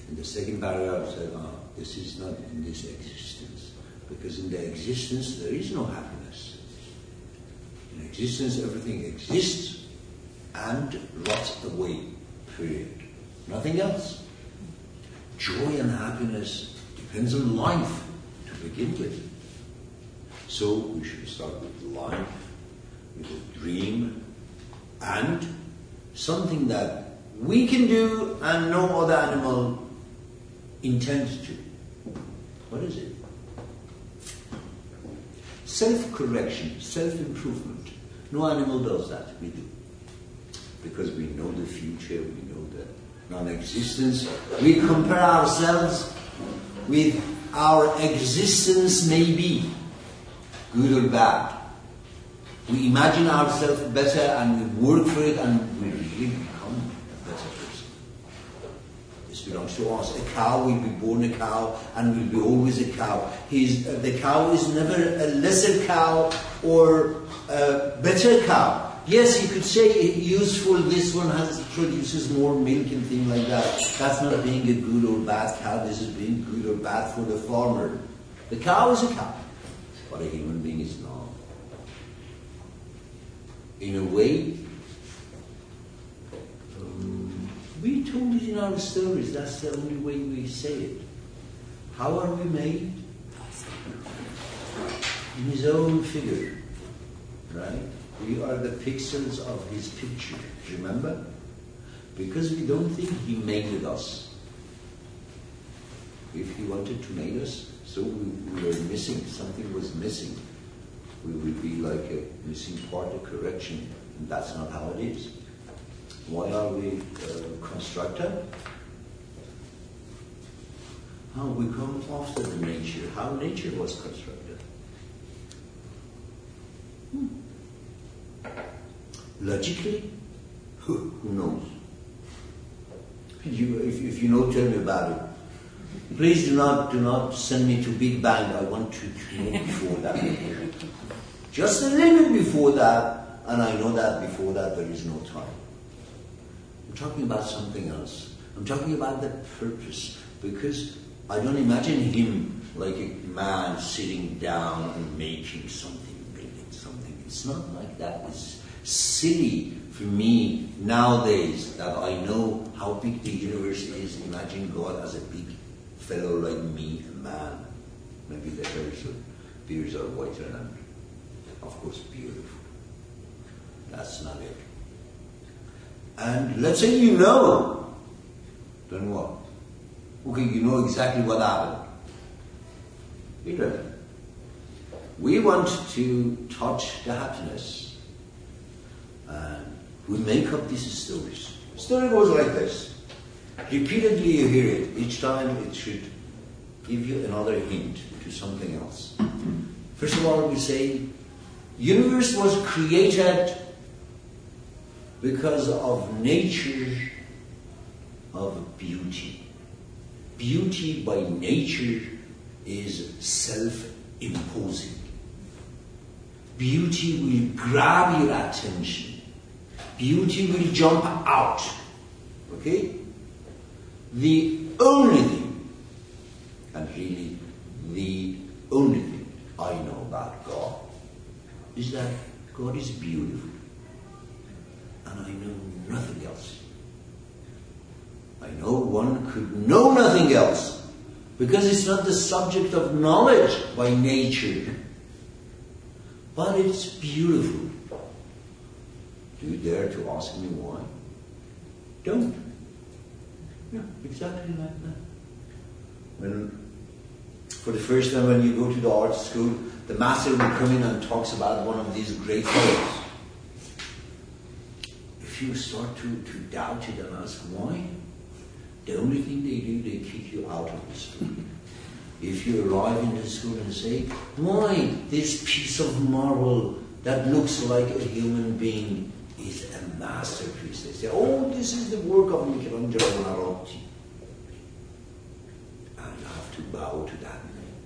In the second paragraph said, this is not in this existence. Because in the existence there is no happiness. In existence everything exists and rots away. Period. Nothing else. Joy and happiness depends on life to begin with. So we should start with life, with a dream, and something that we can do and no other animal intends to. What is it? Self-correction, self-improvement. No animal does that, we do. Because we know the future, we know the non-existence. We compare ourselves with our existence maybe, good or bad. We imagine ourselves better and we work for it and we really become a better person. This belongs to us. A cow will be born a cow and will be always a cow. The cow is never a lesser cow or a better cow. Yes, you could say useful, this one produces more milk and things like that. That's not being a good or bad cow, this is being good or bad for the farmer. The cow is a cow, but a human being is not. In a way, we told it in our stories, that's the only way we say it. How are we made? In his own figure, right? We are the pixels of his picture, remember? Because we don't think he made us. If he wanted to make us, so we were missing, something was missing. We would be like a missing part, a correction, and that's not how it is. Why are we constructor? How we come after the nature, how nature was constructed. Logically, who knows? If you know, tell me about it. Please do not send me to Big Bang. I want to know before that. Just a little bit before that, and I know that before that there is no time. I'm talking about something else. I'm talking about the purpose, because I don't imagine him like a man sitting down and making something, building something. It's not like that. It's silly for me nowadays that I know how big the universe is. Imagine God as a big fellow like me, a man. Maybe the beards are whiter and, of course, beautiful. That's not it. And let's say you know, then what? Okay, you know exactly what happened. You don't. We want to touch the happiness. And we make up these stories. The story goes like this. Repeatedly you hear it. Each time it should give you another hint to something else. First of all, we say, universe was created because of nature of beauty. Beauty by nature is self-imposing. Beauty will grab your attention. Beauty will jump out. Okay? The only thing, and really the only thing I know about God is that God is beautiful. And I know nothing else. I know one could know nothing else because it's not the subject of knowledge by nature. But it's beautiful. Do you dare to ask me why? Don't. Yeah, exactly like that. For the first time when you go to the art school, the master will come in and talks about one of these great poets. If you start to doubt it and ask why, the only thing they do, they kick you out of the school. If you arrive in the school and say, why this piece of marble that looks like a human being is a masterpiece. They say, oh, this is the work of Michelangelo Buonarroti. And you have to bow to that name.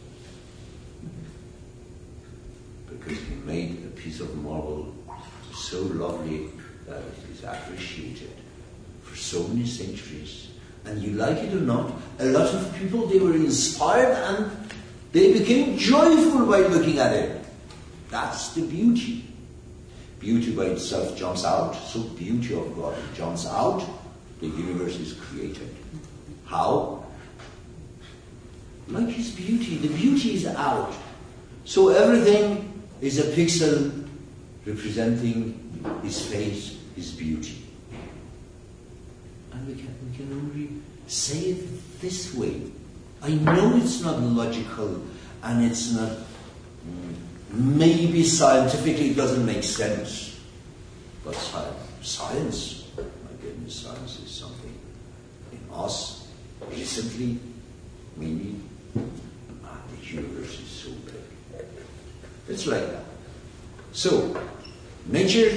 Because he made a piece of marble so lovely that it is appreciated for so many centuries. And you like it or not, a lot of people, they were inspired and they became joyful by looking at it. That's the beauty. Beauty by itself jumps out. So beauty of God jumps out. The universe is created. How? Like His beauty. The beauty is out. So everything is a pixel representing His face, His beauty. And we can only say it this way. I know it's not logical and it's not, maybe scientifically it doesn't make sense. But science, my goodness, science is something in us. Recently, maybe the universe is so big. It's like that. So, nature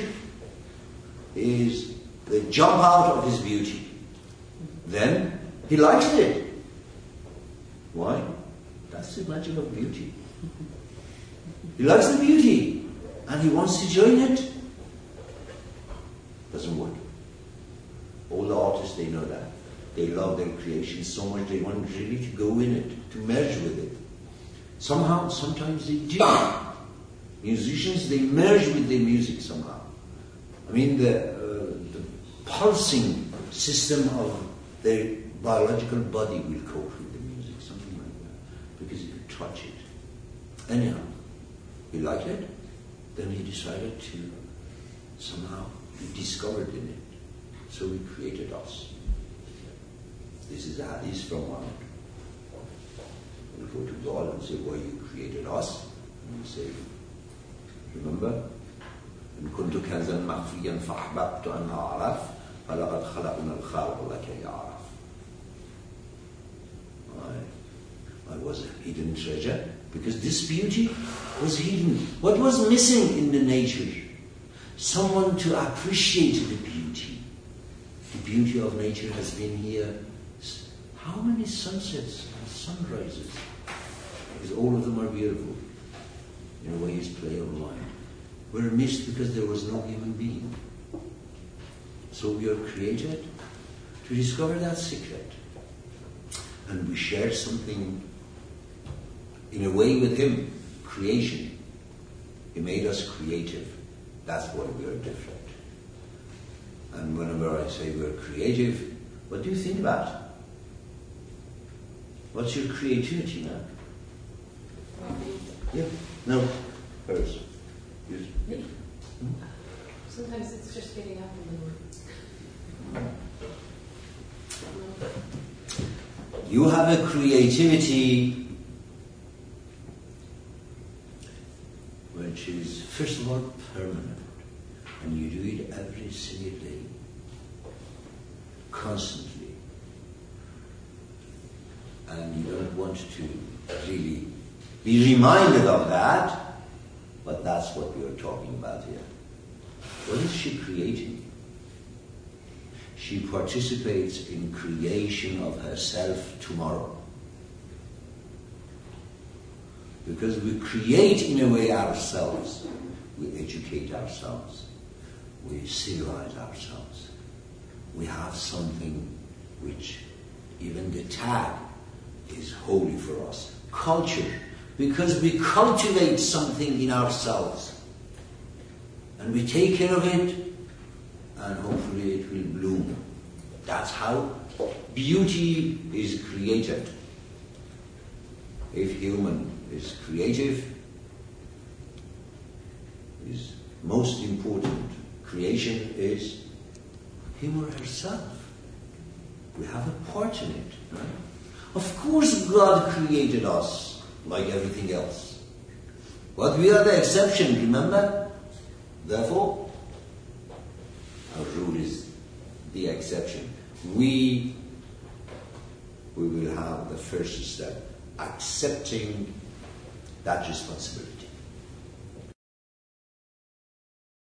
is the jump out of His beauty. Then He likes it. Why? That's the magic of beauty. He likes the beauty and He wants to join it. Doesn't work. All the artists, they know that. They love their creation so much they want really to go in it, to merge with it. Somehow, sometimes they do. Musicians, they merge with their music somehow. I mean, the pulsing system of their biological body will cope with the music, something like that, because you could touch it. Anyhow, he liked it, then he decided to somehow be discovered in it. So He created us. This is a hadith from one. We go to God and say, why You created us? And we say, remember? إن كنت كنزا مخفيا فأحببت أن أعرف فلقد خلقنا الخلق لكي يعرف. I was a hidden treasure because this beauty was hidden. What was missing in the nature? Someone to appreciate the beauty. The beauty of nature has been here. How many sunsets and sunrises? Because all of them are beautiful. In a way, His play of mind. Were missed because there was no human being. So we are created to discover that secret. And we share something in a way with Him. Creation. He made us creative. That's why we are different. And whenever I say we're creative, what do you think about? What's your creativity now? Yeah. No. Hers. Yours. Me? Sometimes it's just getting up in the morning. You have a creativity which is, first of all, permanent. And you do it every single day. Constantly. And you don't want to really be reminded of that, but that's what we are talking about here. What is she creating? She participates in creation of herself tomorrow. Because we create in a way ourselves. We educate ourselves. We civilize ourselves. We have something which even the tag is holy for us. Culture. Because we cultivate something in ourselves. And we take care of it, and hopefully it will bloom. That's how beauty is created. If human is creative, is most important creation is him or herself. We have a part in it. Right? Of course God created us like everything else. But we are the exception, remember? Therefore, our rule is the exception. We will have the first step, accepting that responsibility.